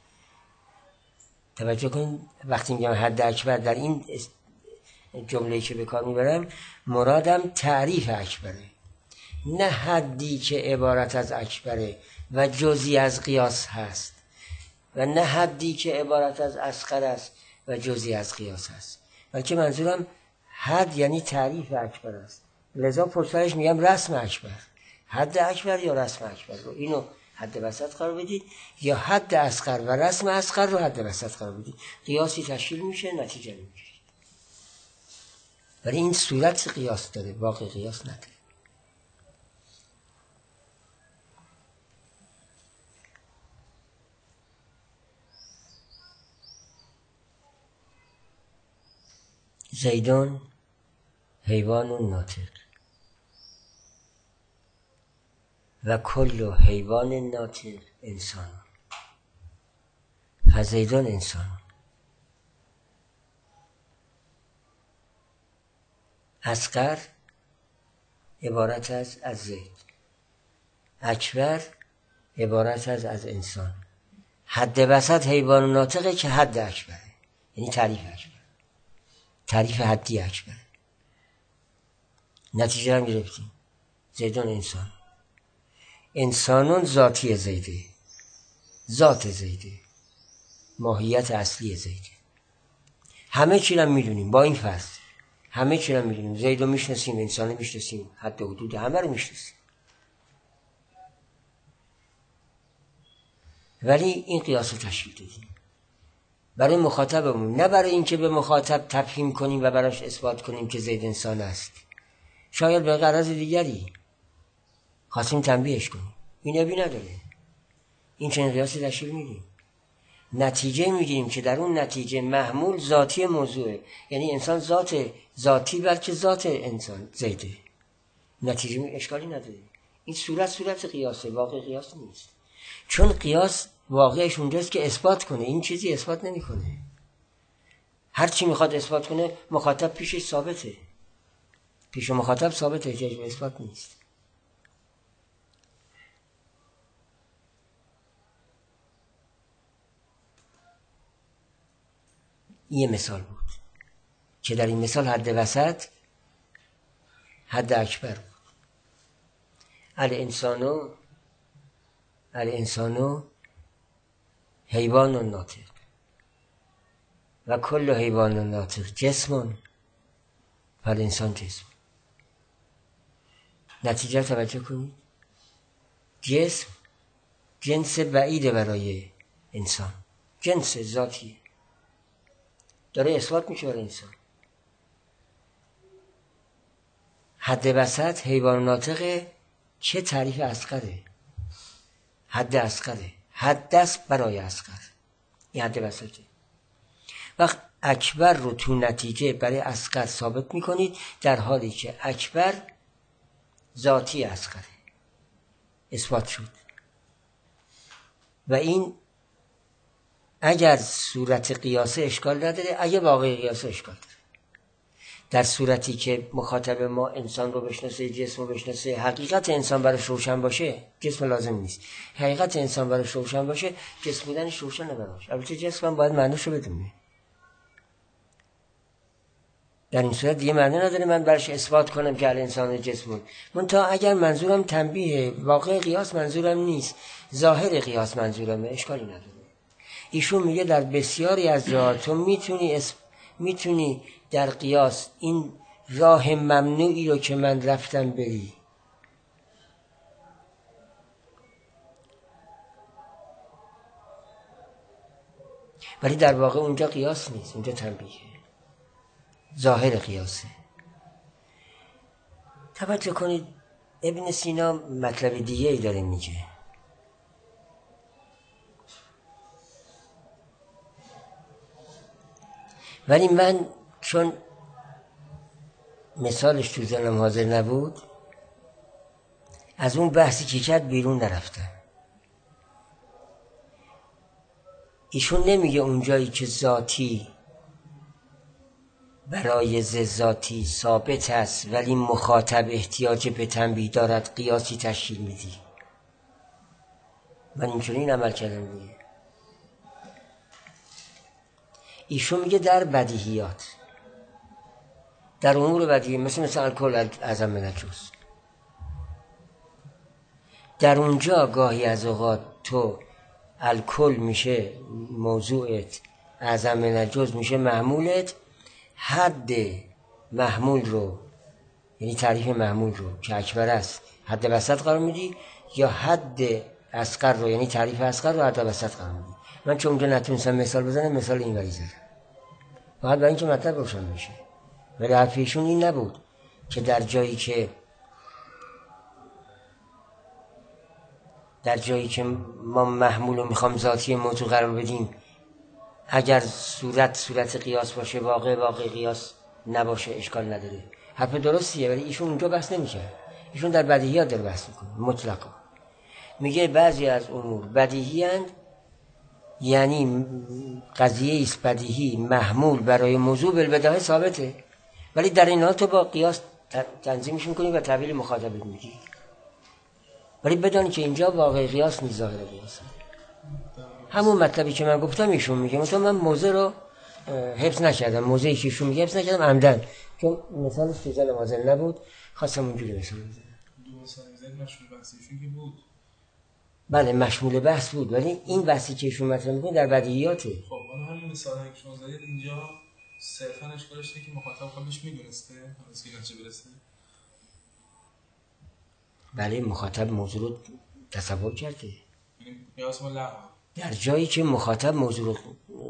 توجه کنید وقتی میگم حد اکبر در این جمله‌ای که به کار میبرم، مرادم تعریف اکبره، نه حدی که عبارت از اکبره و جزئی از قیاس هست. و نه حدی که عبارت از اصغر است و جزئی از قیاس است، بلکه منظورم حد یعنی تعریف اکبر است. لذا پشترش میگم رسم اکبر، حد اکبر یا رسم اکبر رو اینو حد وسط قرار بدید، یا حد اصغر و رسم اصغر رو حد وسط قرار بدید، قیاسی تشکیل میشه، نتیجه میگیرید. ولی این صورت قیاس داره، واقع قیاس نداره. زیدون حیوان ناطق و کل حیوان ناطق انسان. فزیدون انسان. اصغر عبارت از از زید، اکبر عبارت از از انسان، حد وسط حیوان ناطقه که حد اکبره، یعنی تعریف اکبر، تعریف حدی اکبر. نتیجه هم گرفتیم. زیدون انسان. انسانون ذاتی زیده، ذات زیده، ماهیت اصلی زیده. همه چی رو میدونیم با این فرض، همه چی رو میدونیم، زیدو میشناسیم، انسانو میشناسیم، حد و حدود همه رو میشناسیم. ولی این قیاس رو تشکیل دادیم برای مخاطبمون، نه برای اینکه به مخاطب تفهیم کنیم و براش اثبات کنیم که زید انسان است. شاید به غرض دیگری خواستیم تنبیهش کنیم. این ابی نداره. این چنین قیاسی تشکیل میدیم، نتیجه میگیریم که در اون نتیجه محمول ذاتی موضوعه، یعنی انسان ذات ذاتی بلکه ذات انسان زیده. نتیجه اشکالی نداره. این صورت صورت قیاسه، واقع قیاس نیست. چون قیاس واقعش اونجاست که اثبات کنه، این چیزی اثبات نمیکنه. هر چی میخواد اثبات کنه مخاطب پیشش ثابته، پیش مخاطب ثابته، احتیاج به اثبات نیست. یه مثال بود که در این مثال حد وسط حد اکبر بود. الانسانو الانسانو حیوان ناطق و کل حیوان ناطق جسمون، فالانسان جسم. نتیجه توجه کنید، جسم جنس بعیده برای انسان، جنس ذاتی داره اثبات میشه برای انسان. حد وسط حیوان ناطق چه تعریف اصغره، حد اصغره، حد است برای اصغر، این حد وسطه. وقت اکبر رو تو نتیجه برای اصغر ثابت میکنید، در حالی که اکبر ذاتی اصغره، اثبات شد. و این اگر صورت قیاسه اشکال نداره، اگه واقع قیاسه اشکال داره. در صورتی که مخاطب ما انسان رو بشناسه، جسم رو بشناسه، حقیقت انسان براش روشن باشه، جسم لازم نیست، حقیقت انسان براش روشن باشه، جسم بودنش روشن براش. البته جسم هم باید معنیش رو بدونه. در این صورت دیگه معنی نداره من براش اثبات کنم که الانسان جسمون. منتها اگر منظورم تنبیه، واقع قیاس منظورم نیست، ظاهر قیاس منظورمه، اشکالی نداره. ایشون میگه در بسیاری از جاها تو میتونی اسم میتونی در قیاس این راه ممنوعی رو که من رفتم بری. ولی در واقع اونجا قیاس نیست، اونجا تنبیهه، ظاهر قیاسه. توجه کنید ابن سینا مطلب دیگه ای داره میگه. ولی من چون مثالش تو ذهنم حاضر نبود، از اون بحثی که کرد بیرون نرفتم. ایشون نمیگه اونجایی که ذاتی برای ذاتی ثابت است ولی مخاطب احتیاج به تنبیه دارد قیاسی تشکیل میدی. من اینجوری عمل کردم دیگه. ایشون میگه در بدیهیات، در امور بدیهی، مثل مثل الکل اعظم من الجزء، در اونجا گاهی از اوقات تو الکل میشه موضوعت، اعظم من الجزء میشه محمولت، حد محمول رو یعنی تعریف محمول رو که اکبر است حد وسط قرار میدی، یا حد اصغر رو یعنی تعریف اصغر رو حد وسط قرار میدی. من چون اونجا نتونستم مثال بزنم مثال این وری زدم فقط برای اینکه مطلب روشن بشه. ولی حرف ایشون این نبود که در جایی که در جایی که ما محمول رو میخوام ذاتی موضوع قرار بدیم اگر صورت صورت قیاس باشه واقع واقع قیاس نباشه اشکال نداره. حرف درستیه ولی ایشون اونجا بحث نمیشه. ایشون در بدیهیات داره بحث میکنه مطلقا. میگه بعضی از امور بدیهی اند، یعنی قضیه است بدیهی محمول برای موضوع بالبداهه ثابته، ولی در این حال تو با قیاس تنظیمش میکنی و تحویل مخاطب میدی. ولی بدانی که اینجا واقع قیاس نیست ظاهر قیاس. همون مطلبی که من گفتم ایشون میگه، مثلا من موضع رو حفظ نکردم، موضعی که ایشون میگه حفظ نکردم عمدن، چون مثالش تو ذهنم حاضر نبود خواستم اونجوری مثال بزنم. دو مثال زد مشمول بحثیشون که بود. بله مشمول بحث بود، ولی این بحثی که ایشون مطرح میکنه در بدیهیاته. خب اون همین مثالی که شما زدید اینجا صرفا اشکالش اینه که مخاطب خودش میدونسته از این نتیجه برسه. بله مخاطب موضوع رو تصور کرده. یعنی قیاس ملغا. در جایی که مخاطب موضوع رو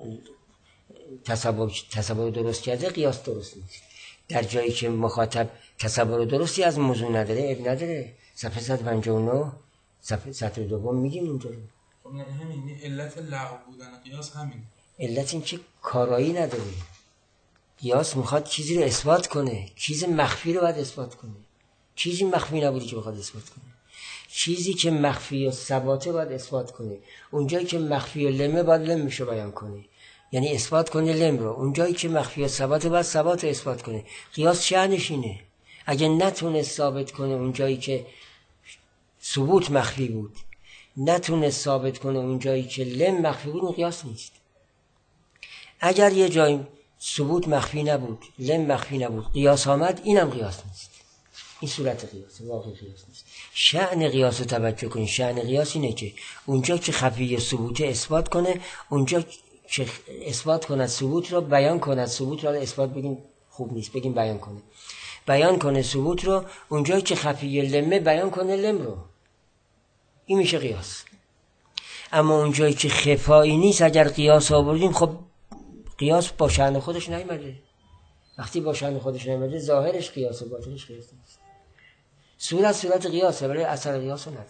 تصور تصور درست کرده قیاس درست نیست. در جایی که مخاطب تصور درستی از موضوع نداره اب نداره. صفحه صد و پنجاه و نه صفحه سطر دوم میگیم اونجا رو. خب یعنی همین علت لغو بودن قیاس همین. علت این که کارایی نداره. قیاس میخواد چیزی رو اثبات کنه، چیز مخفی رو باید اثبات کنه. چیزی مخفی نبودی که بخواد اثبات کنه. چیزی که مخفی و ثباته باید اثبات کنه. اونجایی که مخفی و لمه باید لمشو بیان کنه، یعنی اثبات کنه لم رو. اونجایی که مخفی و ثباته باید ثبات رو اثبات کنه. قیاس شأنش اینه. اگه نتونه ثابت کنه اونجایی که ثبوت مخفی بود، نتونه ثابت کنه اونجایی که لم مخفی بود، اون قیاس نیست. اگر یه جایی ثبوت مخفی نبود، لم مخفی نبود، قیاس آمد، اینم قیاس نیست. این صورت قیاس، واقع قیاس نیست. شأن قیاس رو توجه کنید. شأن قیاس اینه که اونجا که خفی ثبوت اثبات کنه، اونجا که اثبات کنه ثبوت رو بیان کنه. ثبوت رو اثبات بگیم خوب نیست، بگیم بیان کنه. بیان کنه ثبوت رو، اونجایی که خفی لمه بیان کنه لم رو. این میشه قیاس. اما اونجایی که خفایی نیست اگر قیاس آوردیم، خب قیاس با شأن خودش نیامده. وقتی با شأن خودش نیامده ظاهرش قیاس و باطنش قیاس نیست. صورت صورت قیاسه ولی اثر قیاس رو نداره.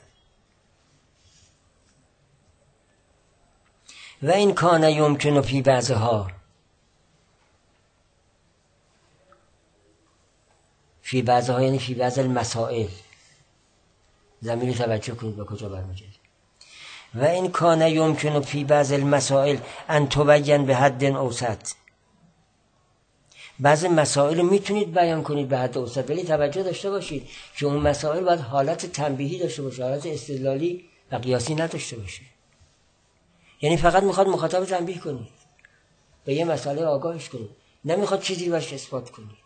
و این کان یمکن فی بعضها، فی بعضها یعنی فی بعض المسائل. ضمیر توجه کنید به کجا برمیگرده. و این کان یمکن فی بعض المسائل ان تبین به حد اوسط. بعضی مسائل رو میتونید بیان کنید به حد اوسط، ولی توجه داشته باشید که اون مسائل باید حالت تنبیهی داشته باشه، حالت استدلالی و قیاسی نداشته باشه. یعنی فقط میخواد مخاطب تنبیه کنید، به یه مسئله آگاهش کنید، نمیخواد چیزی برش اثبات کنید.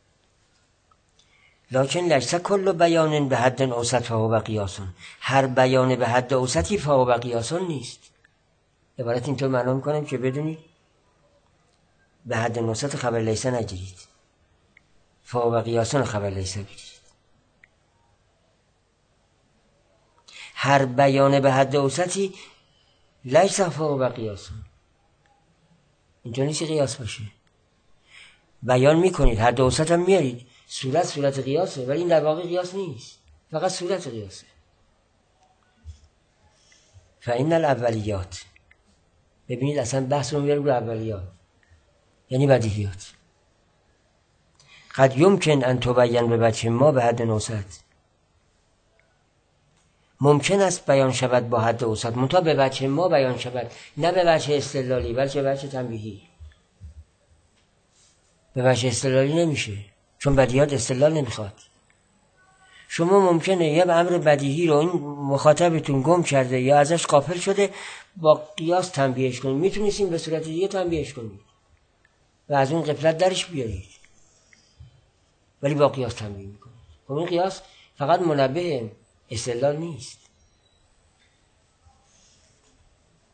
لکن لیس کل بیان به حد اوسط فهو قیاس. هر بیان به حد اوسطی فهو قیاس نیست. عبارت اینطور معلوم میکنم که بدونید به حد اوسط خبر لیس نگیرید، فهو قیاس خبر لیس بگیرید. هر بیان به حد اوسطی لیس فهو قیاس. اینجا نیست قیاس باشه. بیان میکنید، حد اوسط هم میارید، صورت صورت قیاسه، ولی این در واقع قیاس نیست، فقط صورت قیاسه. فإن الاولیات، ببینید اصلا بحث رو میاریم رو اولیات، یعنی بدیهیات. قد یمکن ان تبین به وجه ما به حد اوسط. ممکن است بیان شود با حد اوسط، منتها به وجه ما بیان شود، نه به وجه استدلالی بلکه به وجه تنبیهی. به وجه استدلالی نمیشه، چون بدیهیات استدلال نمیخواد. شما ممکنه یه امر بدیهی رو این مخاطبتون گم کرده یا ازش غافل شده، با قیاس تنبیهش کنید. میتونید به صورت دیگه تنبیهش کنید و از اون غفلت درش بیارید، ولی با قیاس تنبیه میکنید. خب این قیاس فقط منبه استدلال نیست.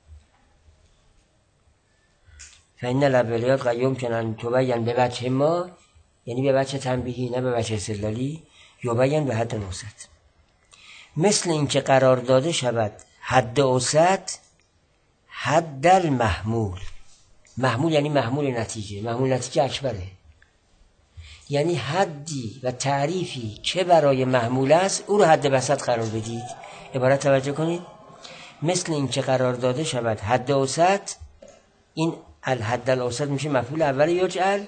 فإن الأولیات قد يمكن أن تبين بوجه ما، یعنی به وجه تنبیهی نه به وجه استدلالی، یبین به حد اوسط. مثل اینکه قرار داده شود حد اوسط حد المحمول. محمول یعنی محمول نتیجه، محمول نتیجه اکبره، یعنی حدی و تعریفی که برای محمول است او رو حد وسط قرار بدید. عبارت توجه کنید، مثل اینکه قرار داده شود حد اوسط، این الحد الاوسط میشه مفعول اول یجعل،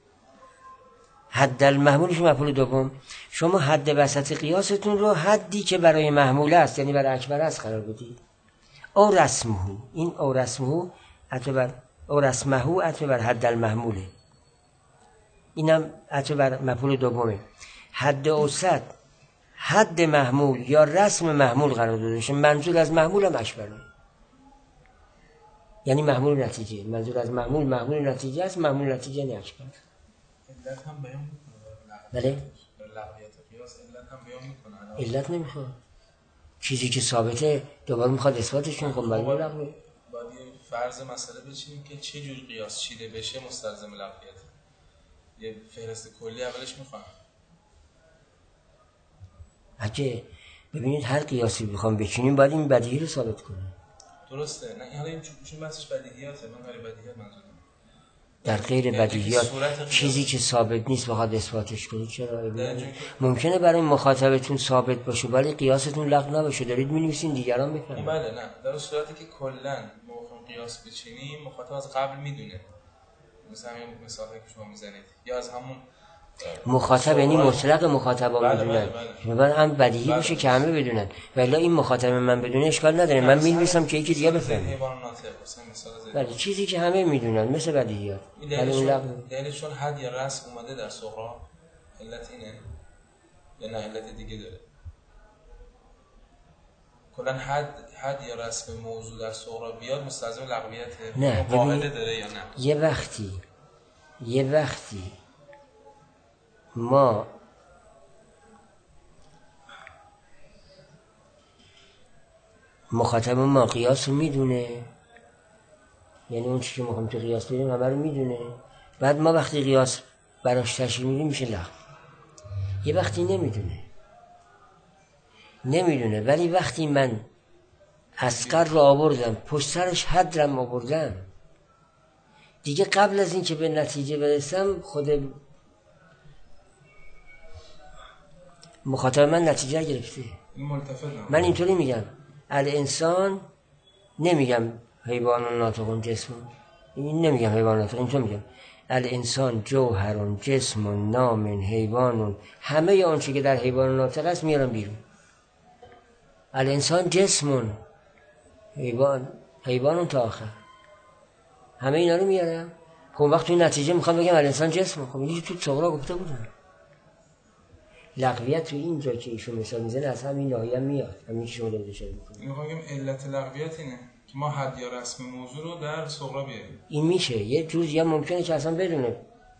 حد المحمول میشه مفعول دوم. شما حد وسط قیاستون رو حدی که برای محمول است یعنی برای اکبر است قرار بدید. او رسمه، این او رسمه عطف بر او رسمه عطف بر حد المحموله، اینم عطف بر مفعول دومه. حد اوسط حد محمول یا رسم محمول قرار داده میشه. منظور از محمول هم اکبره، یعنی محمول نتیجه. منظور از محمول محمول نتیجه است، محمول نتیجه یعنی اکبر. علت هم بیان میکنه. بله؟ لغویت قیاس علت هم بیان میکنه. علت نمیخواد. چیزی که ثابته دوباره میخواد اثباتش کنه. خب معلومه لغوه. باید فرض مسئله بچینیم که چه جور قیاس چیده بشه مستلزم لغویت. یه فهرست کلی اولش میخوام. اگه ببینید هر قیاسی بخوام بچینیم باید این بدیهی رو ثابت کنیم. درسته. نه حالا این چون بحثش بدیهیاته، من برای بدیهیات منظورم. در غیر بدیهیات چیزی که ثابت نیست بخواد اثباتش کنید چرا؟ ممکنه برای مخاطبتون ثابت باشه ولی قیاستون لغو نباشه، دارید می‌نویسین دیگران بفهمن. بله نه، در صورتی که کلا موقع قیاس بچینیم مخاطب از قبل میدونه. مثلا همین مثالی که شما میزنید یا از همون مخاطب یعنی مطلق مخاطبا بله بدونن. بله بعد هم بدیهی بله باشه بله. که همه بدونن. ولی این مخاطب من بدونه اشکال نداره، من می‌نویسم که یکی دیگه بفهمه. حیوان ناطق مثلا مثال زدید. بله چیزی که همه میدونن مثل بدیهیات. ولی اون لغو دلیلش چون حد یا رسم اومده در صغرا، علت اینه یا نه علت دیگه داره؟ کلا حد حد یا رسم موضوع در صغرا بیاد مستلزم لغویته؟ نه قاعده داره یا نه؟ یه وقتی یه وقتی ما مخاطب ما قیاس رو میدونه، یعنی اون چیزی که میخوام تو قیاس بدیم همه رو میدونه، بعد ما وقتی قیاس براش تشریح میدیم میشه لغو. یه وقتی نمیدونه نمیدونه ولی وقتی من اصغر رو آوردم پشت سرش حد رم آوردم دیگه، قبل از این که به نتیجه برسم خود مخاطب من نتیجه گرفته. این ملتفت نه. من اینطوری میگم الانسان، نمیگم حیوان ناطق جسم، این نمیگم حیوان ناطق، اینطور میگم الانسان جوهر جسم نام حیوان، همه اون چیزی که در حیوان ناطق است میارم بیرون. الانسان جسم حیوان حیوان تا آخر همه اینا رو میارم. خب وقتی این نتیجه میخوام بگم الانسان جسم، خب اینی تو صغرا گفته بودن. لغویت تو این جا که ایشون مثال میزنه از همین ناحیه میاد، همین که شما دارید اشاره میکنید. میخوام بگم علت لغویت اینه که ما حد یا رسم موضوع رو در صغرا بیاریم. این میشه یه جور یا ممکنه که اصلا بدونه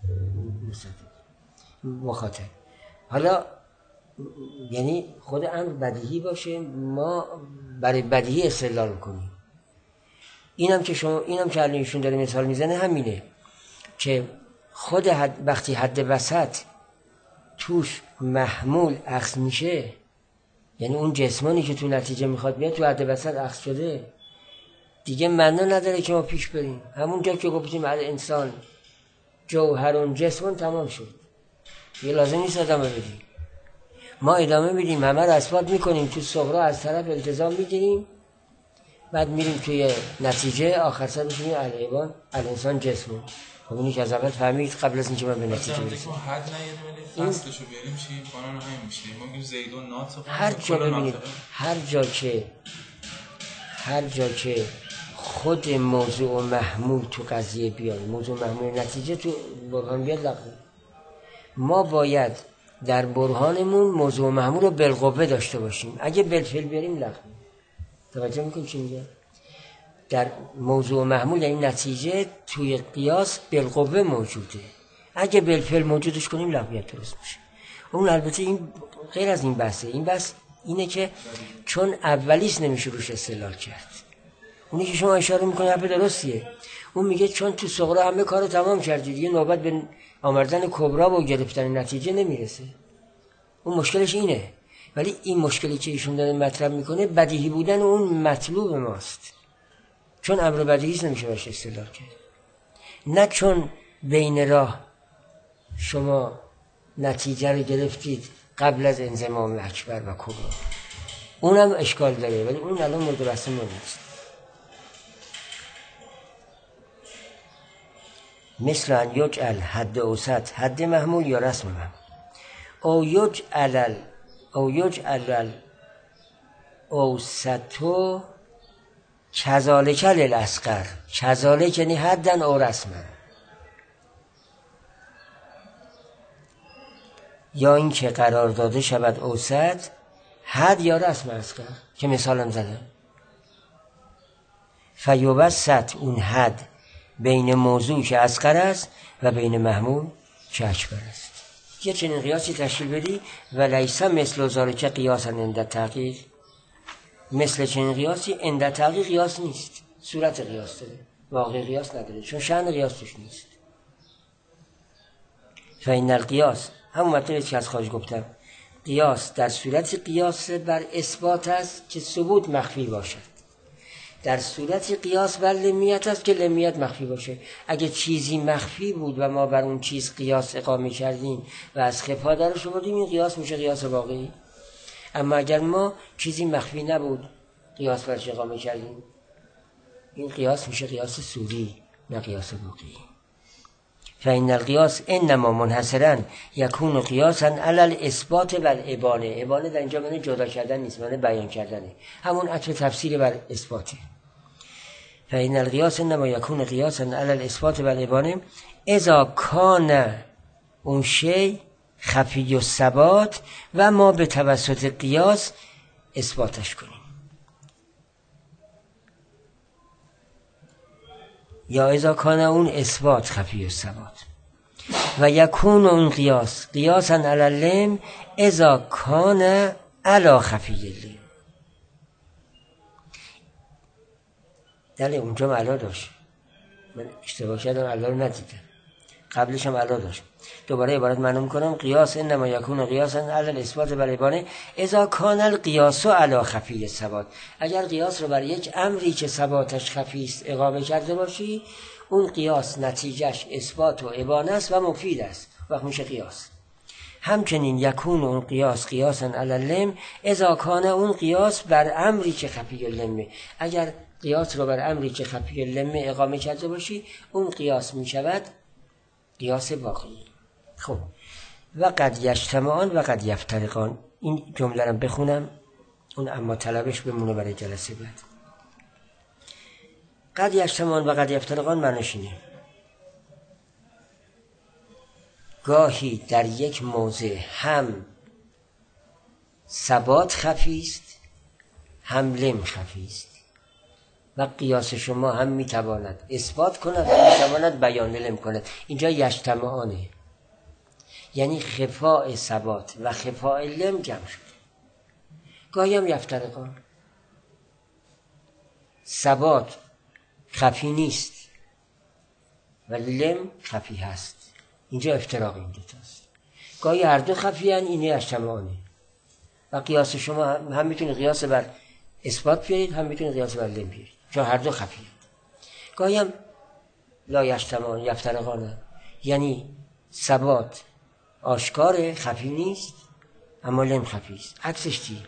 مخاطب. حالا یعنی خود امر بدیهی باشه، ما برای بدیهی استدلال میکنیم. اینم که شما اینم که الان ایشون داره مثال میزنه همینه که خود حد وقتی حد وسط توش محمول اخذ میشه، یعنی اون جسمانی که تو نتیجه میخواد بیاد تو حد وسط اخذ شده، دیگه معنا نداره که ما پیش بریم. همون جا که گفتیم الانسان جوهر جسم تمام شد، یه لازم نیست ادامه بدیم. ما ادامه میدیم، همه رو اثبات میکنیم، تو صغرا از طرف التزام میگیریم، بعد میریم توی نتیجه آخر سر میشیم الحیوان الانسان جسم. خب اینی که از اول فهمید قبل از اینکه من به نتیجه برسیم. ما حد نیاریم ولی فصلشو بیاریم چی قانون همین میشه. ما میگیم زیدون ناطق. هر جا ببینید هر جا که هر جا که خود موضوع و محمول تو قضیه بیاد، موضوع محمول نتیجه تو برهان بیاد لغو. ما باید در برهانمون موضوع و محمول رو بالقوه داشته باشیم. اگه بالفعل بیاریم لغو. توجه میکنید چی میگه؟ در موضوع و محمول یعنی نتیجه توی قیاس بالقوه موجوده. اگه بالفعل موجودش کنیم لغویت درست میشه. اون البته این غیر از این بحثه. این بحث اینه که چون اولیش نمیشه روش استدلال کرد، اونی که شما اشاره میکنه حرف درستیه. اون میگه چون تو صغرا همه کارو تمام کردی دیگه نوبت به آوردن کبرا و گرفتن نتیجه نمیرسه. اون مشکلش اینه. ولی این مشکلی که ایشون داره مطرح میکنه بدیهی بودن اون مطلوب ماست، چون امر بدیهی نمیشه باشه استدلال کرد، نه چون بین راه شما نتیجه رو گرفتید قبل از انضمام اکبر و کبرا. اونم اشکال داره ولی اون الان مورد بحث ما نیست. مثل ان یجعل حد اوسط حد محمول یا رسم محمول او یجعل او یجعل اوسطو کذالک للاصغر، کذالک یعنی حدن او رسمن، یا این که قرار داده شود اوسط حد یا رسم اصغر که مثالم زدم. فیوسط اون حد بین موضوع که اصغر است و بین محمول که اکبر است. یه چنین قیاسی تشکیل بدی و لیس مثل ذالک قیاسا عند تحقیق، مثل چنین قیاسی عند تحقیق قیاس نیست، صورت قیاس داره، واقع قیاس نداره، چون شأن قیاس توش نیست. فإن القیاس همون مطلبی که از خارج گفتم، قیاس در صورت قیاس بر اثبات است که ثبوت مخفی باشد، در صورت قیاس بر لمیت است که لمیت مخفی باشه. اگه چیزی مخفی بود و ما بر اون چیز قیاس اقامه کردیم و از خفا درش آوردیم، این قیاس میشه قیاس واقعی. اما اگر ما چیزی مخفی نبود قیاس برش اقامه کردیم، این قیاس میشه قیاس صوری نه قیاس واقعی. فإن القیاس انما منحصرا یکون قیاسا علی الاثبات و الابانه. ابانه در اینجا معنی جدا کردن نیست، معنی بیان کردنه، همون عطف تفسیر بر اثباته. فإن القیاس انما یکون قیاسا علی الاثبات و الابانه اذا کان اون شی خفی الثبات و ما به توسط قیاس اثباتش کنیم، یا اذا کان اون اثبات خفی الثبات و یکون اون قیاس قیاسا علی اللم اذا کان علی خفی اللم. دلی اونجا علا داشت، من اشتباه کردم، علا رو ندیدم، قبلش هم علا داشت. دوباره عبارت معنی میکنم قیاس انما یکون قیاسا علی الاثبات و الابانه اذا کان القیاس علی خفی الثبات. اگر قیاس رو بر یک امری که ثباتش خفی است اقامه کرده باشی، اون قیاس نتیجهش اثبات و ابانه است و مفید است، وقت میشه قیاس. همچنین یکون اون قیاس قیاسا علی اللم اذا کان اون قیاس بر امری که خفی اللمه. اگر قیاس رو بر امری که خفی اللمه اقامه کرده باشی، اون قیاس میشود قیاس واقعی. خب و قد یجتمعان و قد یفترقان. این جمله رو بخونم، اون اما طلبش بمونه برای جلسه بعد. قد یجتمعان و قد یفترقان معنیش اینه گاهی در یک موضع هم ثبات خفی است هم لم خفی است و قیاس شما هم میتواند اثبات کند و میتواند بیان لم کند. اینجا یجتمعانه، یعنی خفاء ثبات و خفاء لم جمع شد. گاهی هم یفترقان، ثبات خفی نیست و لم خفی هست. اینجا افتراق این دوتاست. گاهی هر دو خفی هن، اینه یجتمعانه و قیاس شما هم میتونید قیاس بر اثبات بیارید هم میتونید قیاس بر لم بیارید، چون هر دو خفی هن. گاهی هم لا یجتمعان یفترقان، یعنی ثبات آشکار خفی نیست اما لم خفی است. عکسش چی؟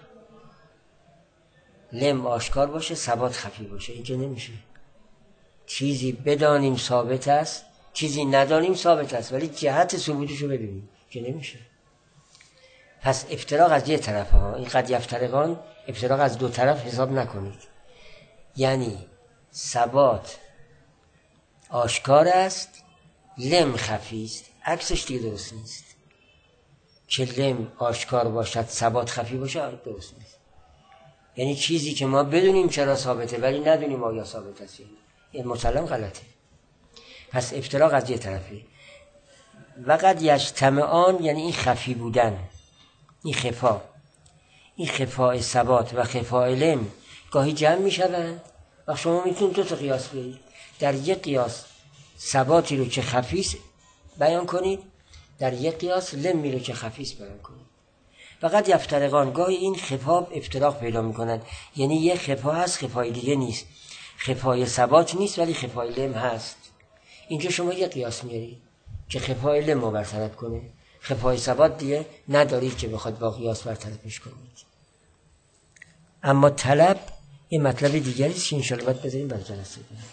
لم آشکار باشه ثبات خفی باشه. اینجا نمیشه. چیزی بدانیم ثابت است، چیزی ندانیم ثابت است، ولی جهت ثبوتش رو ببینیم که نمیشه. پس افتراق از یه طرف ها، این قد یفترقان افتراق از دو طرف حساب نکنید. یعنی ثبات آشکار است لم خفی است، عکسش دیگه درست نیست. که لم آشکار باشد ثبات خفی باشه درست نیست. یعنی چیزی که ما بدونیم چرا ثابته ولی ندونیم آیا ثابت است، این مسلم غلطه. پس افتراق از یه طرفه. و قد یجتمعان یعنی این خفی بودن، این خفا، این خفاء ثبات و خفاء لم گاهی جمع می شوند و شما میتونید دو تا قیاس بیارید. در یک قیاس ثباتی رو که خفیس بیان کنید، در یک قیاس لمی رو که خفیس بیان کنید. فقط یفترقان، گاهی این خفا افتراق پیدا میکنند، یعنی یک خفا هست خفای دیگه نیست، خفای ثبات نیست ولی خفای لم هست. اینجا شما یک قیاس میارید که خفای لم رو برطرف کنه، خفای ثبات دیگه ندارید که بخواد با قیاس برطرفش کنید. اما طلب یه مطلب دیگری است که انشاءالله باید بذاریم بر جلسه.